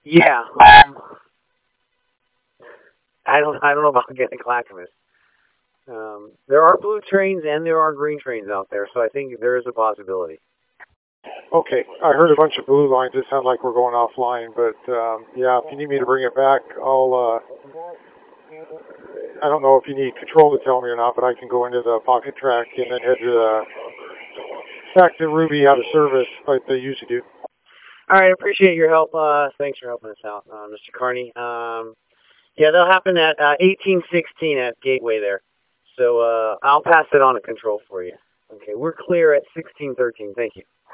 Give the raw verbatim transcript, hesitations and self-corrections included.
Yeah. Um, I don't. I don't know about getting Clackamas. Um, there are blue trains and there are green trains out there, so I think there is a possibility. Okay, I heard a bunch of blue lines. It sounds like we're going offline, but um, yeah, if you need me to bring it back, I'll. Uh, I don't know if you need control to tell me or not, but I can go into the pocket track and then head to the back to Ruby out of service like they usually do. All right, appreciate your help. Uh, thanks for helping us out, uh, mister Carney. Um, yeah, they'll happen at uh, eighteen sixteen at Gateway there. So uh, I'll pass it on to control for you. Okay, we're clear at sixteen thirteen. Thank you.